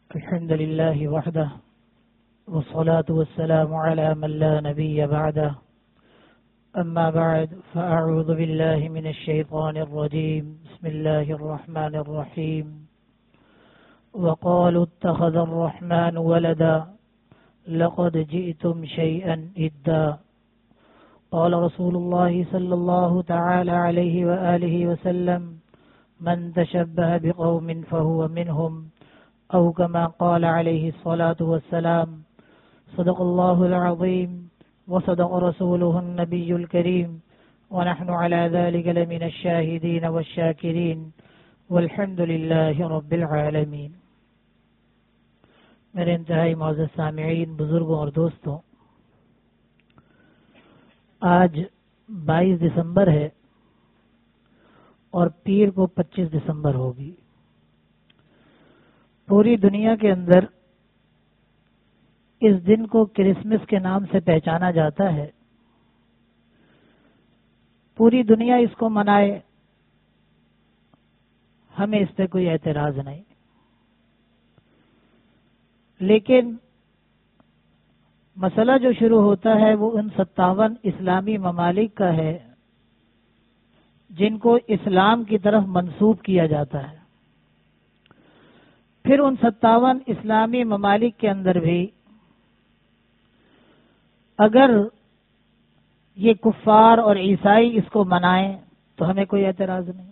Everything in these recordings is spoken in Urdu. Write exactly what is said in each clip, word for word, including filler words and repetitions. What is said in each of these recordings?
الحمد لله وحده والصلاة والسلام على من لا نبي بعده أما بعد فأعوذ بالله من الشيطان الرجيم بسم الله الرحمن الرحيم وقالوا اتخذ الرحمن ولدا لقد جئتم شيئا إدا قال رسول الله صلى الله تعالى عليه وآله وسلم من تشبه بقوم فهو منهم أو كما قال عليه الصلاة والسلام صدق الله العظيم وصدق رسوله النبي الكريم ونحن على ذلك لمن الشاهدين والشاكرين والحمد لله رب العالمين. میرے انتہائی معزز سامعین، بزرگوں اور دوستوں، آج بائیس دسمبر ہے اور پیر کو پچیس دسمبر ہوگی. پوری دنیا کے اندر اس دن کو کرسمس کے نام سے پہچانا جاتا ہے. پوری دنیا اس کو منائے، ہمیں اس پہ کوئی اعتراض نہیں، لیکن مسئلہ جو شروع ہوتا ہے وہ ان ستاون اسلامی ممالک کا ہے جن کو اسلام کی طرف منسوب کیا جاتا ہے. پھر ان ستاون اسلامی ممالک کے اندر بھی اگر یہ کفار اور عیسائی اس کو منائیں تو ہمیں کوئی اعتراض نہیں،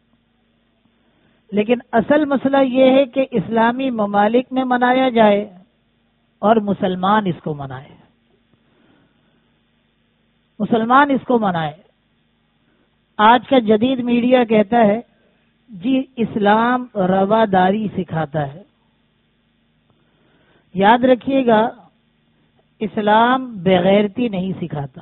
لیکن اصل مسئلہ یہ ہے کہ اسلامی ممالک میں منایا جائے اور مسلمان اس کو منائے. مسلمان اس کو منائے. آج کا جدید میڈیا کہتا ہے جی اسلام رواداری سکھاتا ہے. یاد رکھیے گا، اسلام بغیرتی نہیں سکھاتا.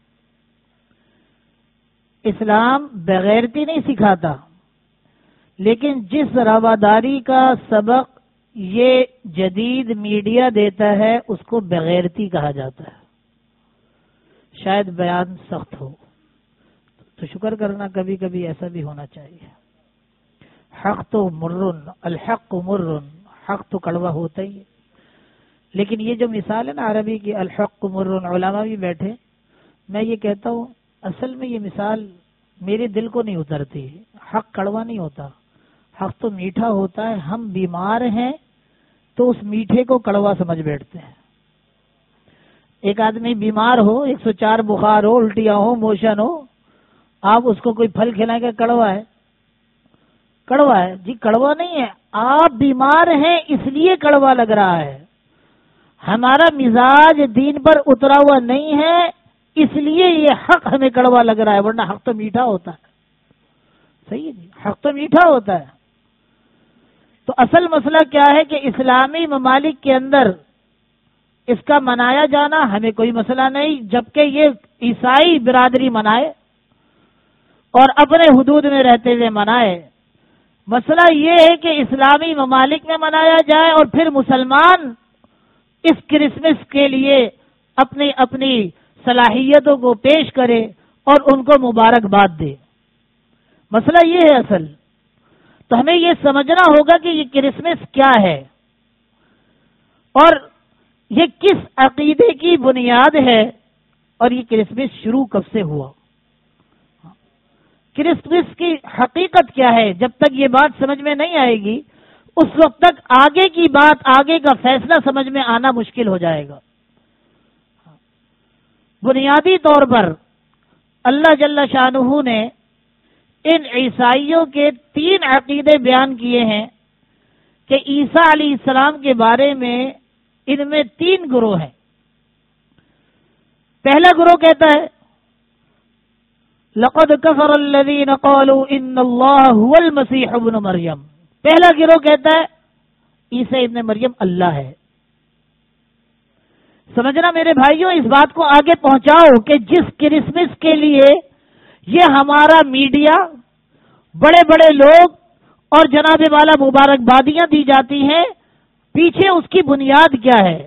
اسلام بغیرتی نہیں سکھاتا، لیکن جس رواداری کا سبق یہ جدید میڈیا دیتا ہے اس کو بغیرتی کہا جاتا ہے. شاید بیان سخت ہو تو شکر کرنا، کبھی کبھی ایسا بھی ہونا چاہیے. حق تو مرن، الحق مرن، حق تو کڑوا ہوتا ہی ہے. لیکن یہ جو مثال ہے نا عربی کی الحق مرن، علماء بھی بیٹھے، میں یہ کہتا ہوں اصل میں یہ مثال میرے دل کو نہیں اترتی. حق کڑوا نہیں ہوتا، حق تو میٹھا ہوتا ہے. ہم بیمار ہیں تو اس میٹھے کو کڑوا سمجھ بیٹھتے ہیں. ایک آدمی بیمار ہو، ایک سو چار بخار ہو، الٹیاں ہو، موشن ہو، آپ اس کو کوئی پھل کھلائیں گے کڑوا ہے؟ کڑوا ہے جی؟ کڑوا نہیں ہے. آپ بیمار ہیں اس لیے کڑوا لگ رہا ہے. ہمارا مزاج دین پر اترا ہوا نہیں ہے، اس لیے یہ حق ہمیں کڑوا لگ رہا ہے، ورنہ حق تو میٹھا ہوتا ہے. صحیح ہے جی، حق تو میٹھا ہوتا ہے. تو اصل مسئلہ کیا ہے کہ اسلامی ممالک کے اندر اس کا منایا جانا ہمیں کوئی مسئلہ نہیں، جبکہ یہ عیسائی برادری منائے اور اپنے حدود میں رہتے ہوئے منائے. مسئلہ یہ ہے کہ اسلامی ممالک میں منایا جائے اور پھر مسلمان اس کرسمس کے لیے اپنی اپنی صلاحیتوں کو پیش کرے اور ان کو مبارکباد دے. مسئلہ یہ ہے اصل. تو ہمیں یہ سمجھنا ہوگا کہ یہ کرسمس کیا ہے اور یہ کس عقیدے کی بنیاد ہے اور یہ کرسمس شروع کب سے ہوا. کرسمس کی حقیقت کیا ہے؟ جب تک یہ بات سمجھ میں نہیں آئے گی اس وقت تک آگے کی بات، آگے کا فیصلہ سمجھ میں آنا مشکل ہو جائے گا. بنیادی طور پر اللہ جل شانہ نے ان عیسائیوں کے تین عقیدے بیان کیے ہیں کہ عیسیٰ علیہ السلام کے بارے میں ان میں تین گروہ ہیں. پہلا گروہ کہتا ہے لقد کفر الذین قالوا ان اللہ هو المسیح ابن مریم. پہلا گروہ کہتا ہے عیسیٰ ابن مریم اللہ ہے. سمجھنا میرے بھائیوں، اس بات کو آگے پہنچاؤ کہ جس کرسمس کے لیے یہ ہمارا میڈیا، بڑے بڑے لوگ اور جناب والا مبارکبادیاں دی جاتی ہیں، پیچھے اس کی بنیاد کیا ہے؟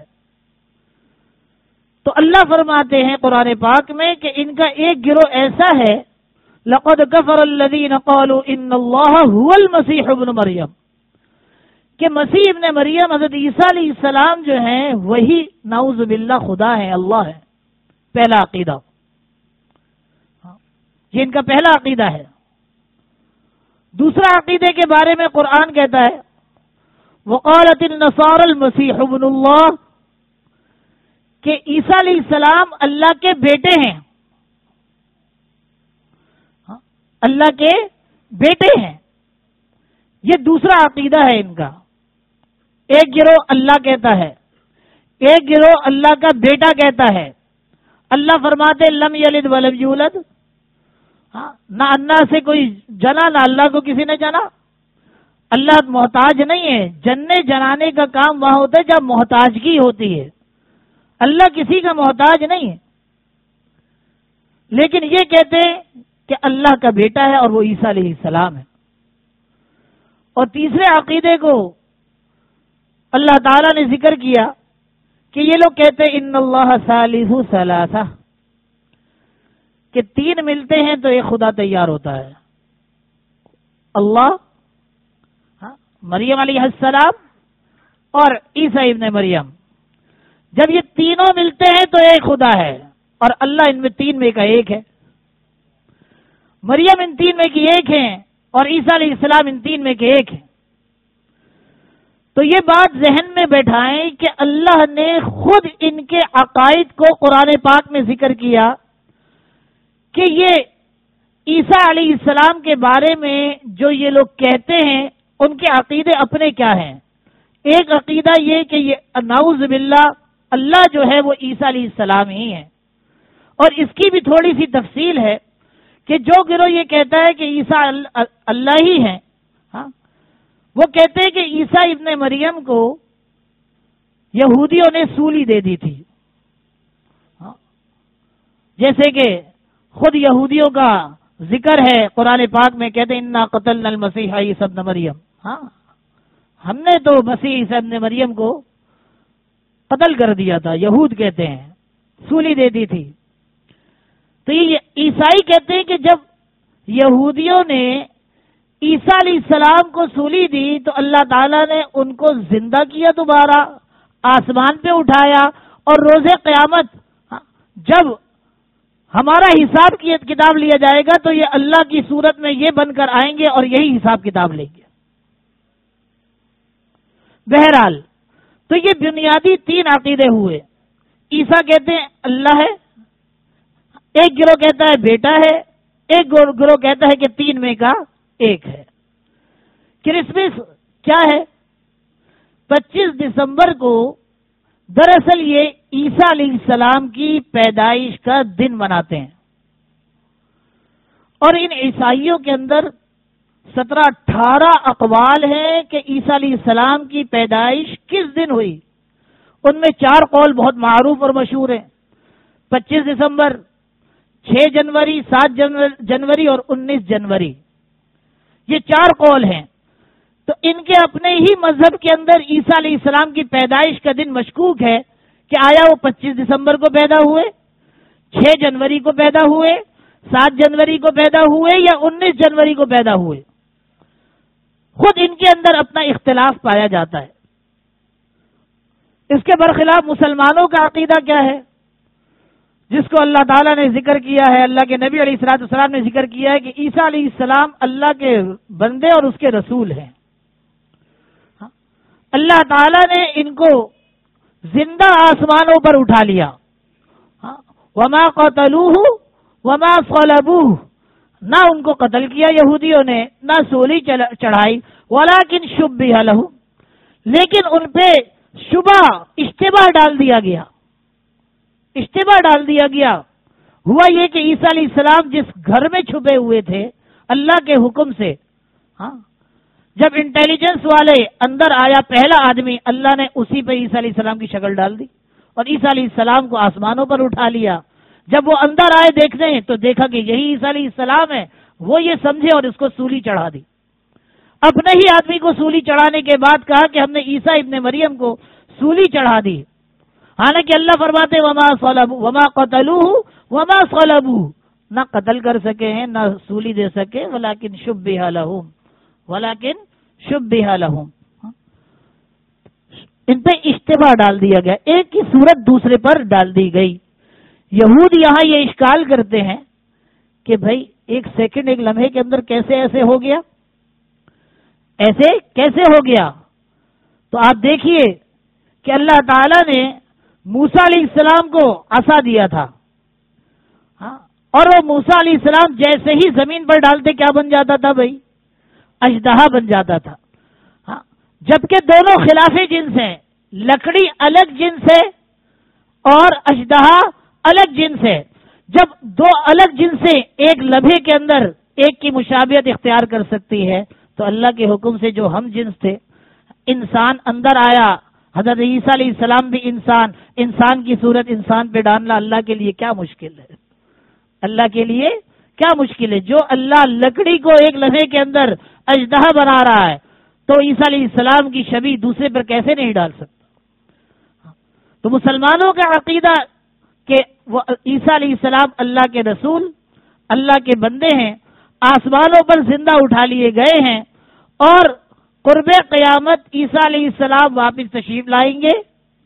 تو اللہ فرماتے ہیں قرآن پاک میں کہ ان کا ایک گروہ ایسا ہے لقد کفر الذین قالوا ان اللہ هو المسیح ابن مریم، کہ مسیح ابن مریم حضرت عیسیٰ علیہ السلام جو ہیں وہی نعوذ باللہ خدا ہے، اللہ ہے. پہلا عقیدہ یہ ان کا پہلا عقیدہ ہے. دوسرا عقیدے کے بارے میں قرآن کہتا ہے وقالت النصارى المسیح ابن اللہ، کہ عیسیٰ علیہ السلام اللہ کے بیٹے ہیں، اللہ کے بیٹے ہیں. یہ دوسرا عقیدہ ہے ان کا. ایک گروہ اللہ کہتا ہے، ایک گروہ اللہ کا بیٹا کہتا ہے. اللہ فرماتے لم یلد ولم یولد، نہ اللہ سے کوئی جنا نہ اللہ کو کسی نے جنا. اللہ محتاج نہیں ہے. جننے جنانے کا کام وہاں ہوتا ہے جب محتاجگی ہوتی ہے. اللہ کسی کا محتاج نہیں ہے. لیکن یہ کہتے ہیں کہ اللہ کا بیٹا ہے اور وہ عیسیٰ علیہ السلام ہے. اور تیسرے عقیدے کو اللہ تعالیٰ نے ذکر کیا کہ یہ لوگ کہتے ہیں ان اللہ ثالث ثلاثہ، کہ تین ملتے ہیں تو ایک خدا تیار ہوتا ہے. اللہ، مریم علیہ السلام اور عیسیٰ ابن مریم، جب یہ تینوں ملتے ہیں تو ایک خدا ہے. اور اللہ ان میں تین میں کا ایک ہے. مریم ان تین میں کی ایک ہیں اور عیسیٰ علیہ السلام ان تین میں کے ایک ہیں. تو یہ بات ذہن میں بیٹھائیں کہ اللہ نے خود ان کے عقائد کو قرآن پاک میں ذکر کیا کہ یہ عیسیٰ علیہ السلام کے بارے میں جو یہ لوگ کہتے ہیں ان کے عقیدے اپنے کیا ہیں. ایک عقیدہ یہ کہ یہ نعوذ باللہ اللہ جو ہے وہ عیسیٰ علیہ السلام ہی ہے. اور اس کی بھی تھوڑی سی تفصیل ہے کہ جو گروہ یہ کہتا ہے کہ عیسیٰ اللہ ہی ہیں، ہاں، وہ کہتے ہیں کہ عیسیٰ ابن مریم کو یہودیوں نے سولی دے دی تھی. ہاں، جیسے کہ خود یہودیوں کا ذکر ہے قرآن پاک میں، کہتے ہیں انا قتلنا المسیح عیسی ابن مریم. ہاں، ہم نے تو مسیح عیسی ابن مریم کو قتل کر دیا تھا. یہود کہتے ہیں سولی دے دی تھی. تو یہ عیسائی کہتے ہیں کہ جب یہودیوں نے عیسیٰ علیہ السلام کو سولی دی تو اللہ تعالیٰ نے ان کو زندہ کیا، دوبارہ آسمان پہ اٹھایا، اور روز قیامت جب ہمارا حساب کی کتاب لیا جائے گا تو یہ اللہ کی صورت میں یہ بن کر آئیں گے اور یہی حساب کتاب لیں گے. بہرحال تو یہ بنیادی تین عقیدے ہوئے. عیسیٰ کہتے ہیں اللہ ہے، ایک گروہ کہتا ہے بیٹا ہے، ایک گروہ کہتا ہے کہ تین میں کا ایک ہے. کرسمس کیا ہے؟ پچیس دسمبر کو دراصل یہ عیسیٰ علیہ السلام کی پیدائش کا دن مناتے ہیں. اور ان عیسائیوں کے اندر سترہ اٹھارہ اقوال ہیں کہ عیسیٰ علیہ السلام کی پیدائش کس دن ہوئی. ان میں چار قول بہت معروف اور مشہور ہیں: پچیس دسمبر، چھ جنوری، سات جنوری اور انیس جنوری. یہ چار قول ہیں. تو ان کے اپنے ہی مذہب کے اندر عیسیٰ علیہ السلام کی پیدائش کا دن مشکوک ہے کہ آیا وہ پچیس دسمبر کو پیدا ہوئے، چھ جنوری کو پیدا ہوئے، سات جنوری کو پیدا ہوئے یا انیس جنوری کو پیدا ہوئے. خود ان کے اندر اپنا اختلاف پایا جاتا ہے. اس کے برخلاف مسلمانوں کا عقیدہ کیا ہے، جس کو اللہ تعالیٰ نے ذکر کیا ہے، اللہ کے نبی علیہ الصلوۃ والسلام نے ذکر کیا ہے کہ عیسیٰ علیہ السلام اللہ کے بندے اور اس کے رسول ہیں. اللہ تعالیٰ نے ان کو زندہ آسمانوں پر اٹھا لیا. وما قتلوہ وما صلبوہ، نہ ان کو قتل کیا یہودیوں نے، نہ سولی چڑھائی، ولکن شبہ لہم، لیکن ان پہ شبہ اشتباہ ڈال دیا گیا. اشتباہ ڈال دیا گیا. ہوا یہ کہ عیسیٰ علیہ السلام جس گھر میں چھپے ہوئے تھے اللہ کے حکم سے، ہاں، جب انٹیلیجنس والے اندر آیا پہلا آدمی، اللہ نے اسی پہ عیسیٰ علیہ السلام کی شکل ڈال دی اور عیسیٰ علیہ السلام کو آسمانوں پر اٹھا لیا. جب وہ اندر آئے دیکھنے تو دیکھا کہ یہی عیسیٰ علیہ السلام ہے. وہ یہ سمجھے اور اس کو سولی چڑھا دی. اپنے ہی آدمی کو سولی چڑھانے کے بعد کہا کہ ہم نے عیسیٰ ابن مریم کو سولی چڑھا دی. حالانکہ اللہ فرماتے وما صلبوہ وما قتلوہ وما صلبوہ، نہ قتل کر سکے ہیں نہ سولی دے سکے، ولکن شبہ لہم، ولکن شبہ لہم. ان پہ اشتباہ ڈال دیا گیا، ایک کی صورت دوسرے پر ڈال دی گئی۔ یہود یہاں یہ اشکال کرتے ہیں کہ بھائی ایک سیکنڈ ایک لمحے کے اندر کیسے ایسے ہو گیا، ایسے کیسے ہو گیا؟ تو آپ دیکھیے کہ اللہ تعالی نے موسیٰ علیہ السلام کو عصا دیا تھا، ہاں، اور وہ موسیٰ علیہ السلام جیسے ہی زمین پر ڈالتے کیا بن جاتا تھا بھائی؟ اژدہا بن جاتا تھا، ہاں، جبکہ دونوں خلاف جنس ہیں، لکڑی الگ جنس ہے اور اژدہا الگ جنس ہے۔ جب دو الگ جنسیں ایک لمحے کے اندر ایک کی مشابہت اختیار کر سکتی ہے تو اللہ کے حکم سے جو ہم جنس تھے، انسان اندر آیا، حضرت عیسیٰ علیہ السلام بھی انسان، انسان کی صورت انسان پہ ڈالنا اللہ کے لیے کیا مشکل ہے؟ اللہ کے لیے کیا مشکل ہے؟ جو اللہ لکڑی کو ایک لمحے کے اندر اژدہا بنا رہا ہے تو عیسیٰ علیہ السلام کی شبیہ دوسرے پر کیسے نہیں ڈال سکتا؟ تو مسلمانوں کا عقیدہ کہ وہ عیسیٰ علیہ السلام اللہ کے رسول، اللہ کے بندے ہیں، آسمانوں پر زندہ اٹھا لیے گئے ہیں، اور قرب قیامت عیسیٰ علیہ السلام واپس تشریف لائیں گے،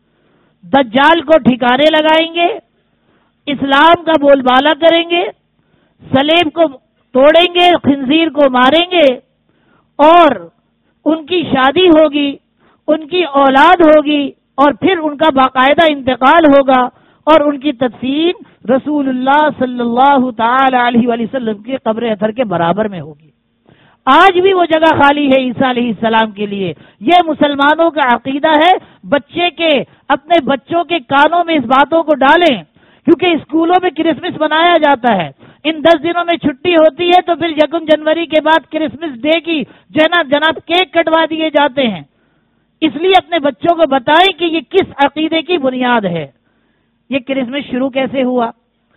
دجال کو ٹھکانے لگائیں گے، اسلام کا بول بالا کریں گے، صلیب کو توڑیں گے، خنزیر کو ماریں گے، اور ان کی شادی ہوگی، ان کی اولاد ہوگی، اور پھر ان کا باقاعدہ انتقال ہوگا، اور ان کی تدفین رسول اللہ صلی اللہ تعالی علیہ وآلہ وسلم کی قبر اطہر کے برابر میں ہوگی۔ آج بھی وہ جگہ خالی ہے عیسیٰ علیہ السلام کے لیے۔ یہ مسلمانوں کا عقیدہ ہے۔ بچے کے اپنے بچوں کے کانوں میں اس باتوں کو ڈالیں، کیونکہ اسکولوں میں کرسمس منایا جاتا ہے، ان دس دنوں میں چھٹی ہوتی ہے تو پھر یکم جنوری کے بعد کرسمس ڈے کی جو ہے نا جناب کیک کٹوا دیے جاتے ہیں۔ اس لیے اپنے بچوں کو بتائیں کہ یہ کس عقیدے کی بنیاد ہے۔ یہ کرسمس شروع کیسے ہوا؟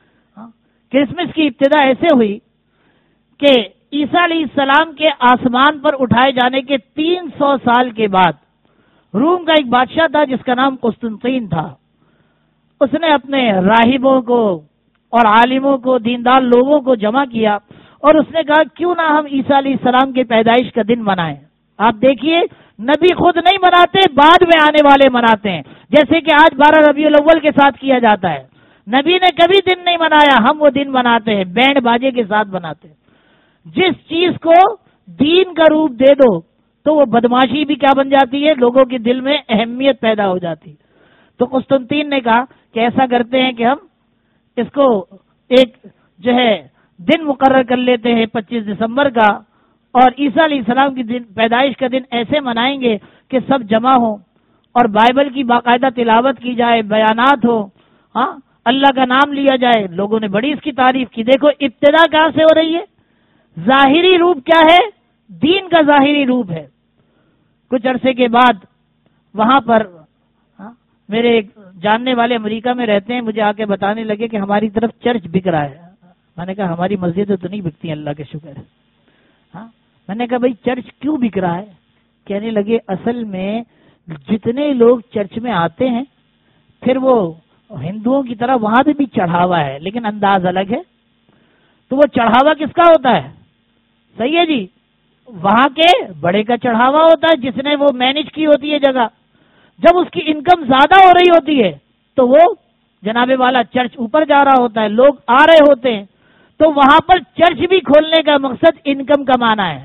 کرسمس کی ابتدا ایسے ہوئی کہ عیسیٰ علیہ السلام کے آسمان پر اٹھائے جانے کے تین سو سال کے بعد روم کا ایک بادشاہ تھا جس کا نام قسطنطین تھا۔ اس نے اپنے راہبوں کو اور عالموں کو، دیندار لوگوں کو جمع کیا اور اس نے کہا کیوں نہ ہم عیسیٰ علیہ السلام کی پیدائش کا دن منائیں۔ آپ دیکھیے نبی خود نہیں مناتے، بعد میں آنے والے مناتے ہیں، جیسے کہ آج بارہ ربیع الاول کے ساتھ کیا جاتا ہے۔ نبی نے کبھی دن نہیں منایا، ہم وہ دن مناتے ہیں، بینڈ باجے کے ساتھ مناتے ہیں۔ جس چیز کو دین کا روپ دے دو تو وہ بدماشی بھی کیا بن جاتی ہے، لوگوں کے دل میں اہمیت پیدا ہو جاتی۔ تو قسطنطین نے کہا کہ ایسا کرتے ہیں کہ ہم اس کو ایک جو ہے دن مقرر کر لیتے ہیں پچیس دسمبر کا، اور عیسیٰ علیہ السلام کی دن پیدائش کا دن ایسے منائیں گے کہ سب جمع ہوں اور بائبل کی باقاعدہ تلاوت کی جائے، بیانات ہو، ہاں اللہ کا نام لیا جائے۔ لوگوں نے بڑی اس کی تعریف کی۔ دیکھو ابتدا کہاں سے ہو رہی ہے؟ ظاہری روپ کیا ہے؟ دین کا ظاہری روپ ہے۔ کچھ عرصے کے بعد وہاں پر ہاں میرے ایک جاننے والے امریکہ میں رہتے ہیں، مجھے آ کے بتانے لگے کہ ہماری طرف چرچ بک رہا ہے۔ میں نے کہا ہماری مسجدیں تو نہیں بکتی، اللہ کے شکر ہے۔ ہاں میں نے کہا بھائی چرچ کیوں بک رہا ہے؟ کہنے لگے اصل میں جتنے لوگ چرچ میں آتے ہیں پھر وہ ہندوؤں کی طرح وہاں پہ بھی چڑھاوا ہے، لیکن انداز الگ ہے۔ تو وہ چڑھاوا کس کا ہوتا ہے؟ صحیح ہے جی، وہاں کے بڑے کا چڑھاوا ہوتا ہے جس نے وہ مینج کی ہوتی ہے جگہ۔ جب اس کی انکم زیادہ ہو رہی ہوتی ہے تو وہ جناب والا چرچ اوپر جا رہا ہوتا ہے، لوگ آ رہے ہوتے ہیں، تو وہاں پر چرچ بھی کھولنے کا مقصد انکم کمانا ہے۔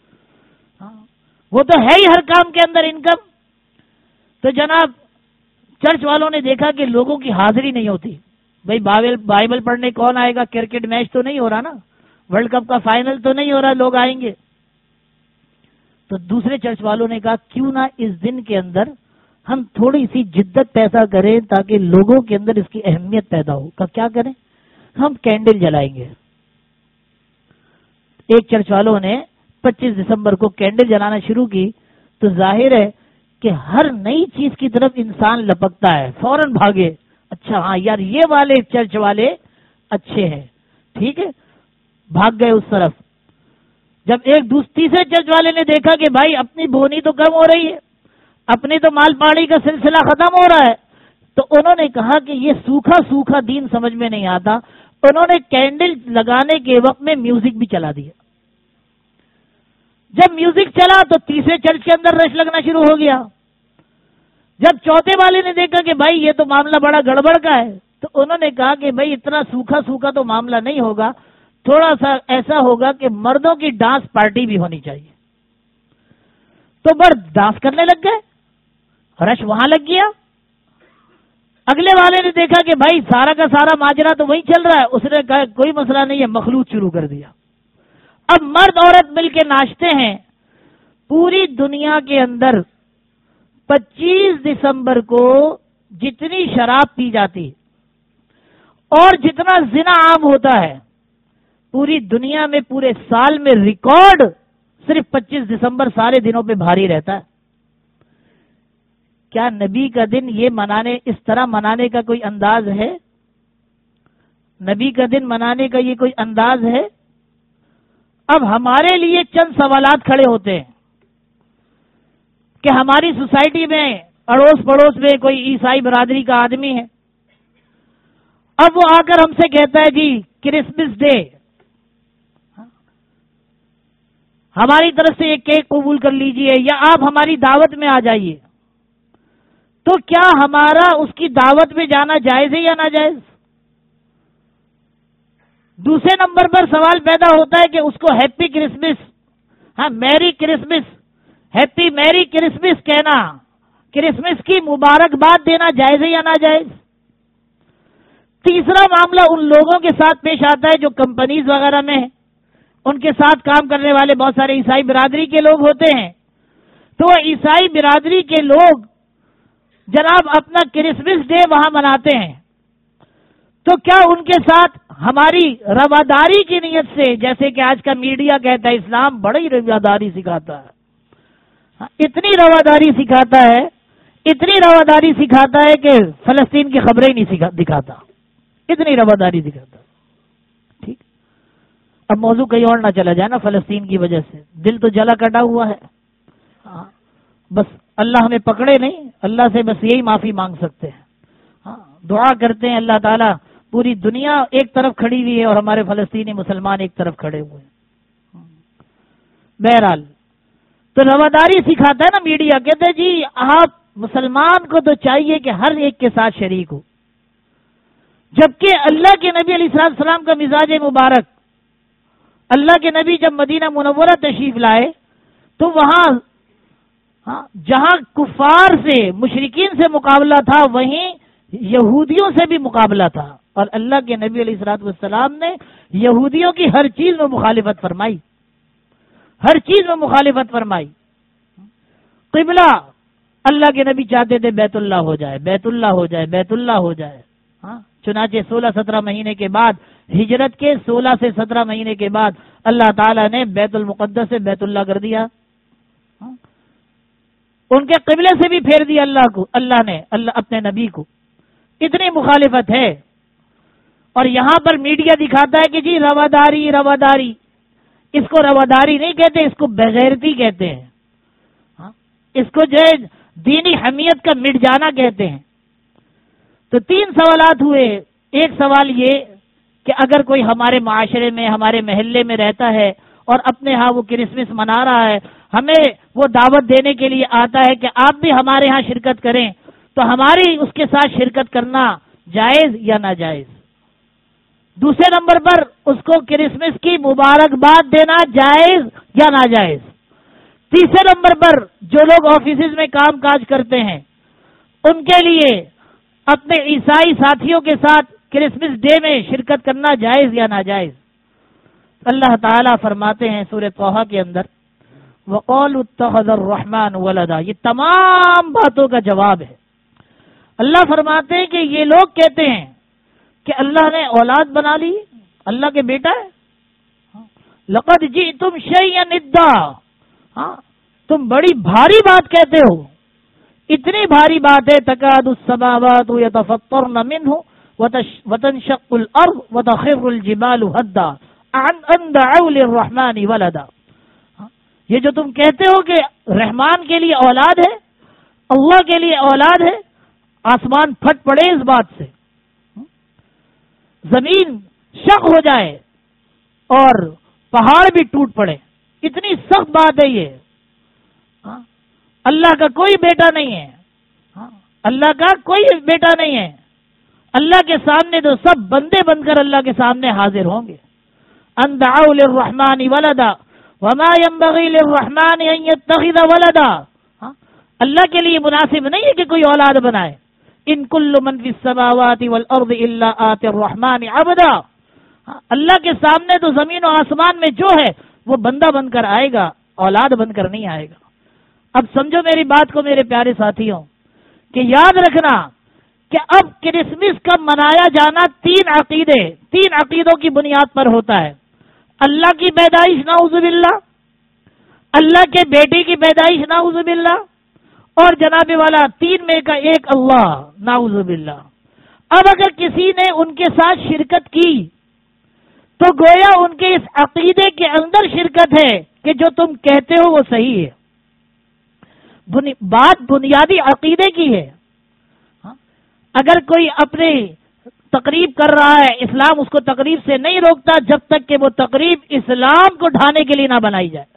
وہ تو ہے ہی ہر کام کے اندر انکم۔ تو جناب چرچ والوں نے دیکھا کہ لوگوں کی حاضری نہیں ہوتی، بھائی بائبل پڑھنے کون آئے گا؟ کرکٹ میچ تو نہیں ہو رہا نا، ورلڈ کپ کا فائنل تو نہیں ہو رہا، لوگ آئیں گے۔ تو دوسرے چرچ والوں نے کہا کیوں نہ اس دن کے اندر ہم تھوڑی سی جدت پیدا کریں تاکہ لوگوں کے اندر اس کی اہمیت پیدا ہو۔ کہ کیا کریں؟ ہم کینڈل جلائیں گے۔ ایک چرچ والوں نے پچیس دسمبر کو کینڈل جلانا شروع کی تو ظاہر ہے کہ ہر نئی چیز کی طرف انسان لپکتا ہے، فوراً بھاگے، اچھا ہاں یار یہ والے چرچ والے اچھے ہیں، ٹھیک ہے، بھاگ گئے اس طرف۔ جب ایک تیسرے چرچ والے نے دیکھا کہ بھائی اپنی بونی تو کم ہو رہی ہے، اپنی تو مال پاڑی کا سلسلہ ختم ہو رہا ہے، تو انہوں نے کہا کہ یہ سوکھا سوکھا دین سمجھ میں نہیں آتا۔ انہوں نے کینڈل لگانے کے وقت میں میوزک بھی چلا دیا۔ جب میوزک چلا تو تیسرے چرچ کے اندر رش لگنا شروع ہو گیا۔ جب چوتھے والے نے دیکھا کہ بھائی یہ تو معاملہ بڑا گڑبڑ کا ہے، تو انہوں نے کہا کہ بھائی اتنا سوکھا سوکھا تو معاملہ نہیں ہوگا، تھوڑا سا ایسا ہوگا کہ مردوں کی ڈانس پارٹی بھی ہونی چاہیے۔ تو مرد ڈانس کرنے لگ گئے، رش وہاں لگ گیا۔ اگلے والے نے دیکھا کہ بھائی سارا کا سارا ماجرا تو وہی چل رہا ہے، اس نے کہا کوئی مسئلہ نہیں ہے، مخلوط شروع کر دیا۔ اب مرد عورت مل کے ناچتے ہیں۔ پوری دنیا کے اندر پچیس دسمبر کو جتنی شراب پی جاتی اور جتنا زنا عام ہوتا ہے پوری دنیا میں پورے سال میں ریکارڈ صرف پچیس دسمبر سارے دنوں پہ بھاری رہتا ہے۔ کیا نبی کا دن یہ منانے اس طرح منانے کا کوئی انداز ہے؟ نبی کا دن منانے کا یہ کوئی انداز ہے؟ اب ہمارے لیے چند سوالات کھڑے ہوتے ہیں کہ ہماری سوسائٹی میں اڑوس پڑوس میں کوئی عیسائی برادری کا آدمی ہے، اب وہ آ کر ہم سے کہتا ہے جی کرسمس ڈے، ہماری طرف سے یہ کیک قبول کر لیجئے یا آپ ہماری دعوت میں آ جائیے، تو کیا ہمارا اس کی دعوت میں جانا جائز ہے یا ناجائز؟ دوسرے نمبر پر سوال پیدا ہوتا ہے کہ اس کو ہیپی کرسمس، ہاں merry Christmas, happy merry Christmas کہنا، کرسمس کی مبارکباد دینا جائز ہے یا ناجائز؟ تیسرا معاملہ ان لوگوں کے ساتھ پیش آتا ہے جو کمپنیز وغیرہ میں ہیں، ان کے ساتھ کام کرنے والے بہت سارے عیسائی برادری کے لوگ ہوتے ہیں، تو وہ عیسائی برادری کے لوگ جناب اپنا کرسمس ڈے وہاں مناتے ہیں، تو کیا ان کے ساتھ ہماری رواداری کی نیت سے، جیسے کہ آج کا میڈیا کہتا ہے اسلام بڑی رواداری سکھاتا ہے، اتنی رواداری سکھاتا ہے اتنی رواداری سکھاتا ہے کہ فلسطین کی خبریں نہیں دکھاتا، اتنی رواداری دکھاتا، ٹھیک؟ اب موضوع کہیں اور نہ چلا جائے نا، فلسطین کی وجہ سے دل تو جلا کٹا ہوا ہے، بس اللہ ہمیں پکڑے نہیں، اللہ سے بس یہی معافی مانگ سکتے ہیں، ہاں دعا کرتے ہیں اللہ تعالیٰ، پوری دنیا ایک طرف کھڑی ہوئی ہے اور ہمارے فلسطینی مسلمان ایک طرف کھڑے ہوئے ہیں۔ بہرحال تو رواداری سکھاتا ہے نا میڈیا، کہتے ہیں جی آپ مسلمان کو تو چاہیے کہ ہر ایک کے ساتھ شریک ہو، جبکہ اللہ کے نبی علیہ الصلوۃ والسلام کا مزاج مبارک، اللہ کے نبی جب مدینہ منورہ تشریف لائے تو وہاں جہاں کفار سے مشرکین سے مقابلہ تھا وہیں یہودیوں سے بھی مقابلہ تھا، اور اللہ کے نبی علیہ الصلوۃ والسلام نے یہودیوں کی ہر چیز میں مخالفت فرمائی، ہر چیز میں مخالفت فرمائی۔ قبلہ اللہ کے نبی چاہتے تھے بیت اللہ ہو جائے، بیت اللہ ہو جائے، بیت اللہ ہو جائے، ہاں چنانچہ سولہ سترہ مہینے کے بعد، ہجرت کے سولہ سے سترہ مہینے کے بعد اللہ تعالیٰ نے بیت المقدس سے بیت اللہ کر دیا، ان کے قبلے سے بھی پھیر دیا اللہ کو، اللہ نے اللہ اپنے نبی کو، اتنی مخالفت ہے۔ اور یہاں پر میڈیا دکھاتا ہے کہ جی رواداری رواداری، اس کو رواداری نہیں کہتے، اس کو بغیرتی کہتے ہیں، اس کو جو ہے دینی حمیت کا مٹ جانا کہتے ہیں۔ تو تین سوالات ہوئے، ایک سوال یہ کہ اگر کوئی ہمارے معاشرے میں ہمارے محلے میں رہتا ہے اور اپنے ہاں وہ کرسمس منا رہا ہے، ہمیں وہ دعوت دینے کے لیے آتا ہے کہ آپ بھی ہمارے ہاں شرکت کریں، تو ہماری اس کے ساتھ شرکت کرنا جائز یا ناجائز؟ دوسرے نمبر پر اس کو کرسمس کی مبارکباد دینا جائز یا ناجائز؟ تیسرے نمبر پر جو لوگ آفیسز میں کام کاج کرتے ہیں ان کے لیے اپنے عیسائی ساتھیوں کے ساتھ کرسمس ڈے میں شرکت کرنا جائز یا ناجائز؟ اللہ تعالیٰ فرماتے ہیں سورہ طہ کے اندر وَقَالُوا اتَّخَذَ الرَّحْمَنُ وَلَدًا، یہ تمام باتوں کا جواب ہے۔ اللہ فرماتے ہیں کہ یہ لوگ کہتے ہیں کہ اللہ نے اولاد بنا لی، اللہ کے بیٹا ہے۔ لَقَدْ جِئْتُمْ شَيْئًا إِدًّا، ہاں تم بڑی بھاری بات کہتے ہو، اتنی بھاری بات ہے تَكَادُ السَّمَاوَاتُ يَتَفَطَّرْنَ مِنْهُ وَتَنشَقُّ الْأَرْضُ وَتَخِرُّ الْجِبَالُ هَدًّا أَن دَعَوْا لِلرَّحْمَنِ وَلَدًا، یہ جو تم کہتے ہو کہ رحمان کے لیے اولاد ہے، اللہ کے لیے اولاد ہے، آسمان پھٹ پڑے اس بات سے، زمین شق ہو جائے اور پہاڑ بھی ٹوٹ پڑے، اتنی سخت بات ہے یہ۔ اللہ کا کوئی بیٹا نہیں ہے، ہاں اللہ کا کوئی بیٹا نہیں ہے، اللہ کے سامنے تو سب بندے بن کر اللہ کے سامنے حاضر ہوں گے. ان دعوا للرحمن ولدا وما ينبغي للرحمن ان يتخذ ولدا. اللہ کے لیے مناسب نہیں ہے کہ کوئی اولاد بنائے. ان کل من فی السماوات والارض الا آتی الرحمن عبدا. اللہ کے سامنے تو زمین و آسمان میں جو ہے وہ بندہ بن کر آئے گا، اولاد بن کر نہیں آئے گا. اب سمجھو میری بات کو میرے پیارے ساتھیوں، کہ یاد رکھنا کہ اب کرسمس کا منایا جانا تین عقیدے تین عقیدوں کی بنیاد پر ہوتا ہے. اللہ کی پیدائش نعوذ باللہ، اللہ کے بیٹے کی پیدائش نعوذ باللہ، اور جناب والا تین میں کا ایک اللہ نعوذ باللہ. اب اگر کسی نے ان کے ساتھ شرکت کی تو گویا ان کے اس عقیدے کے اندر شرکت ہے کہ جو تم کہتے ہو وہ صحیح ہے. بنی بات بنیادی عقیدے کی ہے. اگر کوئی اپنی تقریب کر رہا ہے، اسلام اس کو تقریب سے نہیں روکتا جب تک کہ وہ تقریب اسلام کو ڈھانے کے لیے نہ بنائی جائے.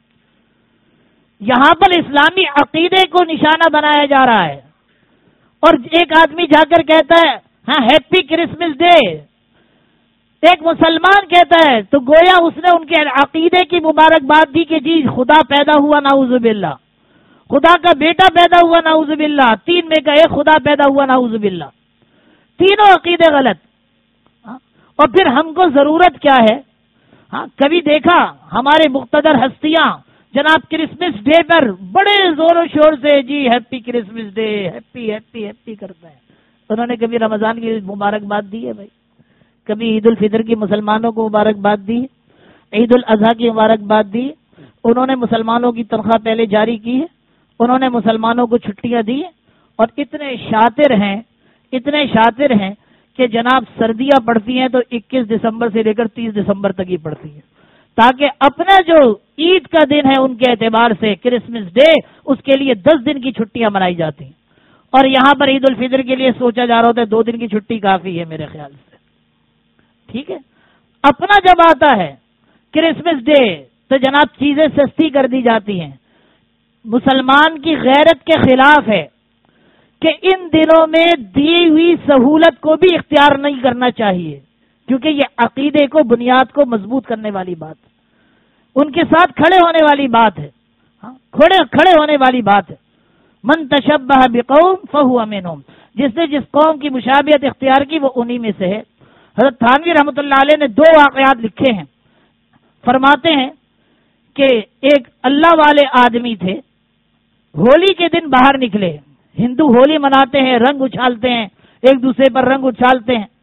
یہاں پر اسلامی عقیدے کو نشانہ بنایا جا رہا ہے، اور ایک آدمی جا کر کہتا ہے ہاں ہیپی کرسمس ڈے، ایک مسلمان کہتا ہے، تو گویا اس نے ان کے عقیدے کی مبارکباد دی کہ جی خدا پیدا ہوا نعوذ باللہ، خدا کا بیٹا پیدا ہوا نعوذ باللہ، تین میں کا ایک خدا پیدا ہوا نعوذ باللہ. تینوں عقیدے غلط. اور پھر ہم کو ضرورت کیا ہے؟ ہاں کبھی دیکھا ہمارے مقتدر ہستیاں جناب کرسمس ڈے پر بڑے زور و شور سے جی happy Christmas day, happy happy happy کرتا ہے. انہوں نے کبھی رمضان کی مبارکباد دی ہے بھائی؟ کبھی عید الفطر کی مسلمانوں کو مبارکباد دی، عید الاضحیٰ کی مبارکباد دی؟ انہوں نے مسلمانوں کی تنخواہ پہلے جاری کی ہے، انہوں نے مسلمانوں کو چھٹیاں دی، اور اتنے شاطر ہیں اتنے شاطر ہیں کہ جناب سردیاں پڑتی ہیں تو اکیس دسمبر سے لے کر تیس دسمبر تک ہی پڑتی ہیں، تاکہ اپنا جو عید کا دن ہے ان کے اعتبار سے کرسمس ڈے اس کے لیے دس دن کی چھٹیاں منائی جاتی ہیں. اور یہاں پر عید الفطر کے لیے سوچا جا رہا ہوتا ہے دو دن کی چھٹی کافی ہے میرے خیال سے. ٹھیک ہے، اپنا جب آتا ہے کرسمس ڈے تو جناب چیزیں سستی کر دی جاتی ہیں. مسلمان کی غیرت کے خلاف ہے کہ ان دنوں میں دی ہوئی سہولت کو بھی اختیار نہیں کرنا چاہیے، کیونکہ یہ عقیدے کو بنیاد کو مضبوط کرنے والی بات ہے، ان کے ساتھ کھڑے ہونے والی بات ہے. ہاں کھڑے کھڑے ہونے والی بات ہے. من تشبہ بقوم فہو منہم، جس نے جس قوم کی مشابہت اختیار کی وہ انہی میں سے ہے. حضرت تھانوی رحمۃ اللہ علیہ نے دو واقعات لکھے ہیں. فرماتے ہیں کہ ایک اللہ والے آدمی تھے، ہولی کے دن باہر نکلے. ہندو ہولی مناتے ہیں، رنگ اچھالتے ہیں، ایک دوسرے پر رنگ اچھالتے ہیں.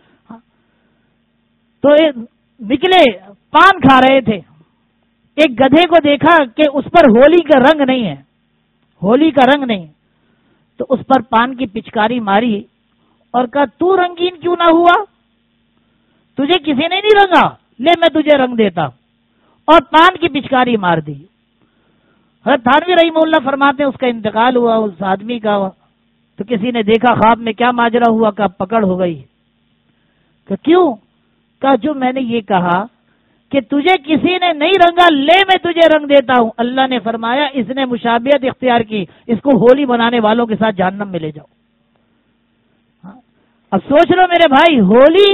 تو نکلے پان کھا رہے تھے، ایک گدھے کو دیکھا کہ اس پر ہولی کا رنگ نہیں ہے، ہولی کا رنگ نہیں، تو اس پر پان کی پچکاری ماری اور کہا تو رنگین کیوں نہ ہوا، تجھے کسی نے نہیں رنگا، لے میں تجھے رنگ دیتا، اور پان کی پچکاری مار دی. حضرت تھانوی رحمہ اللہ فرماتے ہیں اس کا انتقال ہوا اس آدمی کا، تو کسی نے دیکھا خواب میں کیا ماجرا ہوا، کہ پکڑ ہو گئی. کہ کیوں؟ کہ جو میں نے یہ کہا کہ تجھے کسی نے نہیں رنگا، لے میں تجھے رنگ دیتا ہوں. اللہ نے فرمایا اس نے مشابہت اختیار کی، اس کو ہولی بنانے والوں کے ساتھ جہنم میں لے جاؤ. اب سوچ لو میرے بھائی، ہولی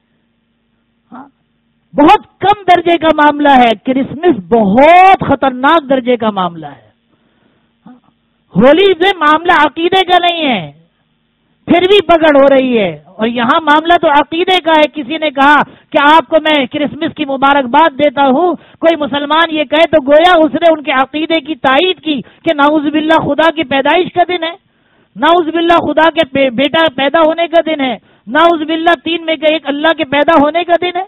بہت کم درجے کا معاملہ ہے، کرسمس بہت خطرناک درجے کا معاملہ ہے. ہولی سے معاملہ عقیدے کا نہیں ہے، پھر بھی پکڑ ہو رہی ہے. اور یہاں معاملہ تو عقیدے کا ہے. کسی نے کہا کہ آپ کو میں کرسمس کی مبارکباد دیتا ہوں، کوئی مسلمان یہ کہے تو گویا اس نے ان کے عقیدے کی تائید کی کہ نعوذ باللہ خدا کی پیدائش کا دن ہے، نعوذ باللہ خدا کے بیٹا پیدا ہونے کا دن ہے، نعوذ باللہ تین میں کا ایک اللہ کے پیدا ہونے کا دن ہے.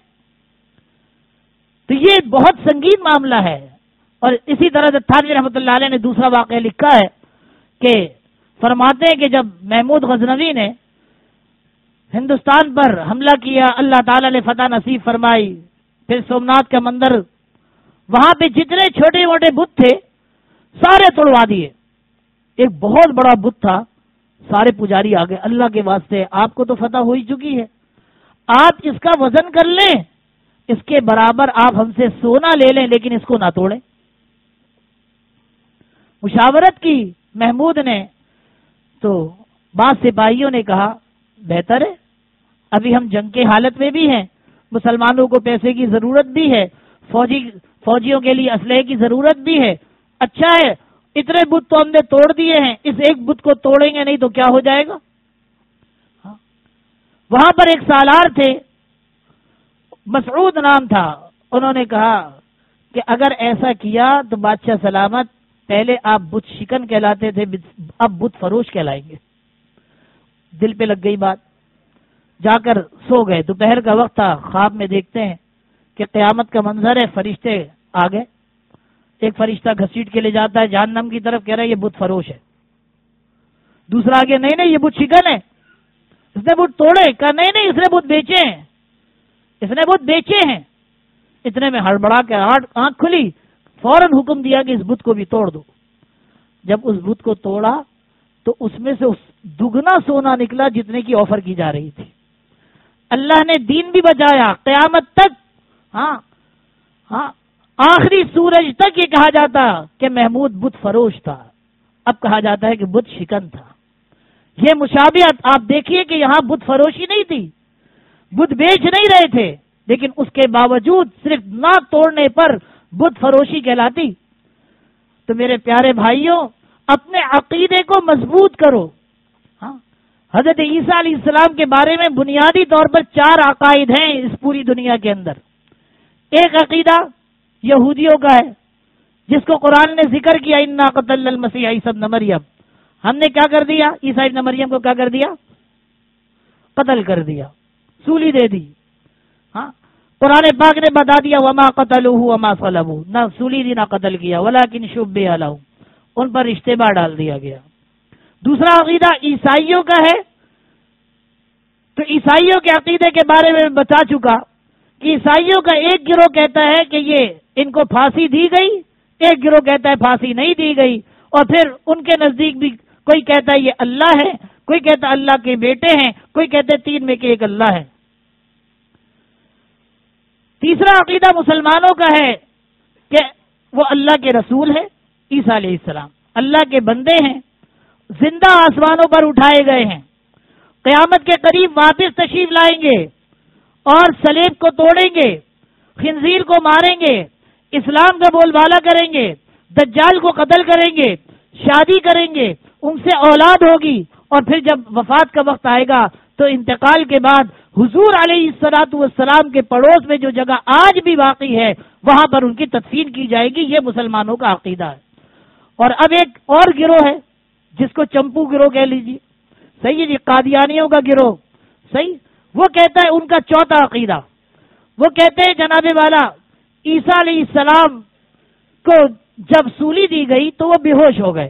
تو یہ بہت سنگین معاملہ ہے. اور اسی طرح تھانوی رحمۃ اللہ علیہ نے دوسرا واقعہ لکھا ہے کہ فرماتے ہیں کہ جب محمود غزنوی نے ہندوستان پر حملہ کیا، اللہ تعالیٰ نے فتح نصیب فرمائی، پھر سومناتھ کا مندر، وہاں پہ جتنے چھوٹے موٹے بت تھے سارے توڑوا دیے. ایک بہت بڑا بت تھا، سارے پجاری آ گئے، اللہ کے واسطے آپ کو تو فتح ہو ہی چکی ہے، آپ اس کا وزن کر لیں، اس کے برابر آپ ہم سے سونا لے لیں لیکن اس کو نہ توڑیں. مشاورت کی محمود نے تو بعض سپاہیوں نے کہا بہتر ہے، ابھی ہم جنگ کے حالت میں بھی ہیں، مسلمانوں کو پیسے کی ضرورت بھی ہے، فوجی فوجیوں کے لیے اسلحے کی ضرورت بھی ہے، اچھا ہے اتنے بت تو ہم نے توڑ دیے ہیں، اس ایک بت کو توڑیں گے نہیں تو کیا ہو جائے گا۔ وہاں پر ایک سالار تھے، مسعود نام تھا، انہوں نے کہا کہ اگر ایسا کیا تو بادشاہ سلامت، پہلے آپ بت شکن کہلاتے تھے، اب بت فروش کہلائیں گے۔ دل پہ لگ گئی بات، جا کر سو گئے۔ دوپہر کا وقت تھا، خواب میں دیکھتے ہیں کہ قیامت کا منظر ہے، فرشتے آ گئے، ایک فرشتہ گھسیٹ کے لے جاتا ہے جہنم کی طرف، کہہ رہا ہے یہ بت فروش ہے۔ دوسرا آگے، نہیں نہیں یہ بت شکن ہے، اس نے بت توڑے، کہا نہیں نہیں اس نے بت بیچے ہیں، اس نے بت بیچے ہیں۔ اتنے میں ہڑبڑا کے آنکھ کھلی، فوراً حکم دیا کہ اس بت کو بھی توڑ دو۔ جب اس بت کو توڑا تو اس میں سے دگنا سونا نکلا جتنے کی آفر کی جا رہی تھی۔ اللہ نے دین بھی بچایا قیامت تک۔ ہاں ہاں آخری سورج تک یہ کہا جاتا کہ محمود بت فروش تھا، اب کہا جاتا ہے کہ بت شکن تھا۔ یہ مشابہت آپ دیکھیے کہ یہاں بت فروشی نہیں تھی، بت بیچ نہیں رہے تھے، لیکن اس کے باوجود صرف نہ توڑنے پر بت فروشی کہلاتی۔ تو میرے پیارے بھائیوں، اپنے عقیدے کو مضبوط کرو۔ ہاں حضرت عیسیٰ علیہ السلام کے بارے میں بنیادی طور پر چار عقائد ہیں اس پوری دنیا کے اندر۔ ایک عقیدہ یہودیوں کا ہے جس کو قرآن نے ذکر کیا، انا قتلنا المسیح عیسی ابن مریم، ہم نے کیا کر دیا، عیسیٰ ابن مریم کو کیا کر دیا، قتل کر دیا، سولی دے دی۔ ہاں قرآن پاک نے بتا دیا وما قتلوہ وما صلبوہ، نہ سولی دی نہ قتل کیا، ولکن شبہ لہم، ان پر اشتباہ ڈال دیا گیا۔ دوسرا عقیدہ عیسائیوں کا ہے، تو عیسائیوں کے عقیدے کے بارے میں بتا چکا کہ عیسائیوں کا ایک گروہ کہتا ہے کہ یہ ان کو پھانسی دی گئی، ایک گروہ کہتا ہے پھانسی نہیں دی گئی، اور پھر ان کے نزدیک بھی کوئی کہتا ہے یہ اللہ ہے، کوئی کہتا ہے اللہ کے بیٹے ہیں، کوئی کہتے ہیں تین میں کہ ایک اللہ ہے۔ تیسرا عقیدہ مسلمانوں کا ہے کہ وہ اللہ کے رسول ہے، عیسیٰ علیہ السلام اللہ کے بندے ہیں، زندہ آسمانوں پر اٹھائے گئے ہیں، قیامت کے قریب واپس تشریف لائیں گے اور صلیب کو توڑیں گے، خنزیر کو ماریں گے، اسلام کا بول بالا کریں گے، دجال کو قتل کریں گے، شادی کریں گے، ان سے اولاد ہوگی، اور پھر جب وفات کا وقت آئے گا تو انتقال کے بعد حضور علیہ الصلوۃ والسلام کے پڑوس میں جو جگہ آج بھی باقی ہے وہاں پر ان کی تدفین کی جائے گی۔ یہ مسلمانوں کا عقیدہ ہے۔ اور اب ایک اور گروہ ہے جس کو چمپو گروہ کہہ لیجیے، صحیح ہے جی، قادیانیوں کا گروہ، صحیح، وہ کہتا ہے ان کا چوتھا عقیدہ، وہ کہتے ہیں جناب والا عیسیٰ علیہ السلام کو جب سولی دی گئی تو وہ بے ہوش ہو گئے۔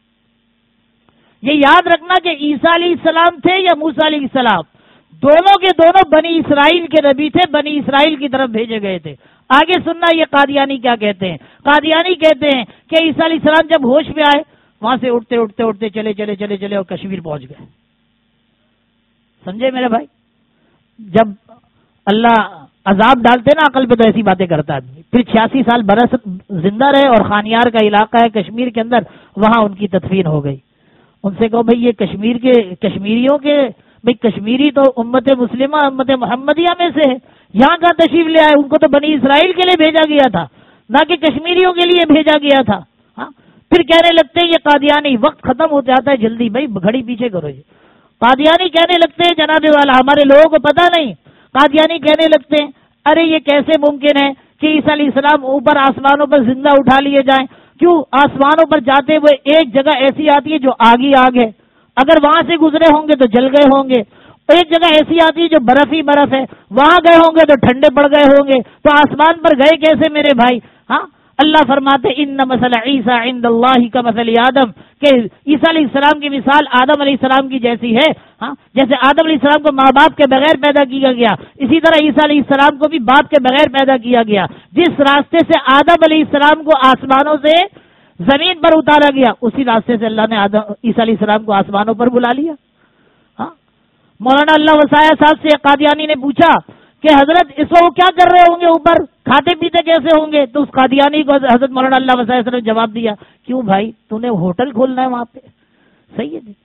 یہ یاد رکھنا کہ عیسیٰ علیہ السلام تھے یا موسیٰ علیہ السلام، دونوں کے دونوں بنی اسرائیل کے نبی تھے، بنی اسرائیل کی طرف بھیجے گئے تھے۔ آگے سننا یہ قادیانی کیا کہتے ہیں۔ قادیانی کہتے ہیں کہ عیسیٰ علیہ السلام جب ہوش میں آئے وہاں سے اٹھتے اٹھتے اٹھتے چلے چلے چلے چلے اور کشمیر پہنچ گئے۔ سمجھے میرے بھائی، جب اللہ عذاب ڈالتے نا عقل پہ تو ایسی باتیں کرتا ہے۔ پھر چھیاسی سال برس زندہ رہے اور خانیار کا علاقہ ہے کشمیر کے اندر، وہاں ان کی تدفین ہو گئی۔ ان سے کہو بھائی یہ کشمیر کے کشمیریوں کے، بھائی کشمیری تو امت مسلمہ امت محمدیہ میں سے ہے، یہاں کا تشریف لے آئے، ان کو تو بنی اسرائیل کے لیے بھیجا گیا تھا نہ کہ کشمیریوں کے لیے بھیجا گیا تھا۔ ہاں پھر کہنے لگتے ہیں یہ قادیانی، وقت ختم ہو جاتا ہے جلدی، بھائی گھڑی پیچھے کرو جی۔ قادیانی کہنے لگتے ہیں جناب والا ہمارے لوگوں کو پتہ نہیں، قادیانی کہنے لگتے ہیں ارے یہ کیسے ممکن ہے کہ عیسیٰ علیہ السلام اوپر آسمانوں پر زندہ اٹھا لیے جائیں؟ کیوں آسمانوں پر جاتے ہوئے ایک جگہ ایسی آتی ہے جو آگ ہی آگ ہے، اگر وہاں سے گزرے ہوں گے تو جل گئے ہوں گے، ایک جگہ ایسی آتی ہے جو برف ہی برف ہے، وہاں گئے ہوں گے تو ٹھنڈے پڑ گئے ہوں گے، تو آسمان پر گئے کیسے میرے بھائی؟ ہاں اللہ فرماتے ان مثل عیسیٰ عند اللہ کمثل آدم، کہ عیسیٰ علیہ السلام کی مثال آدم علیہ السلام کی جیسی ہے۔ ہاں جیسے آدم علیہ السلام کو ماں باپ کے بغیر پیدا کیا گیا، اسی طرح عیسیٰ علیہ السلام کو بھی باپ کے بغیر پیدا کیا گیا۔ جس راستے سے آدم علیہ السلام کو آسمانوں سے زمین پر اتارا گیا، اسی راستے سے اللہ نے آدم عیسیٰ علیہ السلام کو آسمانوں پر بلا لیا۔ ہاں مولانا اللہ وسایہ صاحب سے قادیانی نے پوچھا کہ حضرت اس وقت وہ کیا کر رہے ہوں گے اوپر، کھاتے پیتے کیسے ہوں گے؟ تو اس قادیانی کو حضرت مولانا اللہ وسایہ صاحب نے جواب دیا، کیوں بھائی تو نے ہوٹل کھولنا ہے وہاں پہ؟ صحیح ہے جی،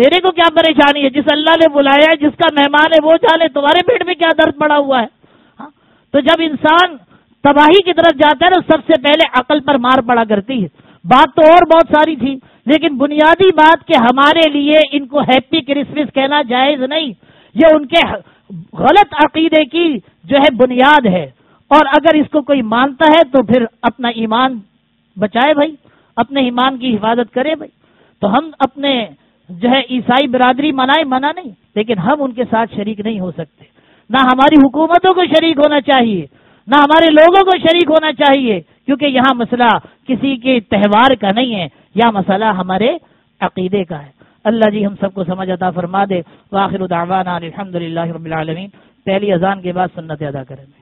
تیرے کو کیا پریشانی ہے؟ جس اللہ نے بلایا ہے، جس کا مہمان ہے وہ جانے، تمہارے پیٹ میں کیا درد پڑا ہوا ہے؟ ہاں؟ تو جب انسان تباہی کی طرف جاتا ہے تو سب سے پہلے عقل پر مار پڑا کرتی ہے. بات تو اور بہت ساری تھی، لیکن بنیادی بات کہ ہمارے لیے ان کو ہیپی کرسمس کہنا جائز نہیں. یہ ان کے غلط عقیدے کی جو ہے بنیاد ہے، اور اگر اس کو کوئی مانتا ہے تو پھر اپنا ایمان بچائے بھائی، اپنے ایمان کی حفاظت کرے بھائی. تو ہم اپنے جو ہے عیسائی برادری منائے منع نہیں، لیکن ہم ان کے ساتھ شریک نہیں ہو سکتے. نہ ہماری حکومتوں کو شریک ہونا چاہیے، نہ ہمارے لوگوں کو شریک ہونا چاہیے، کیونکہ یہاں مسئلہ کسی کے تہوار کا نہیں ہے، یہاں مسئلہ ہمارے عقیدے کا ہے. اللہ جی ہم سب کو سمجھ عطا فرما دے. وآخر دعوانا الحمدللہ رب العالمین. پہلی اذان کے بعد سنت ادا کریں.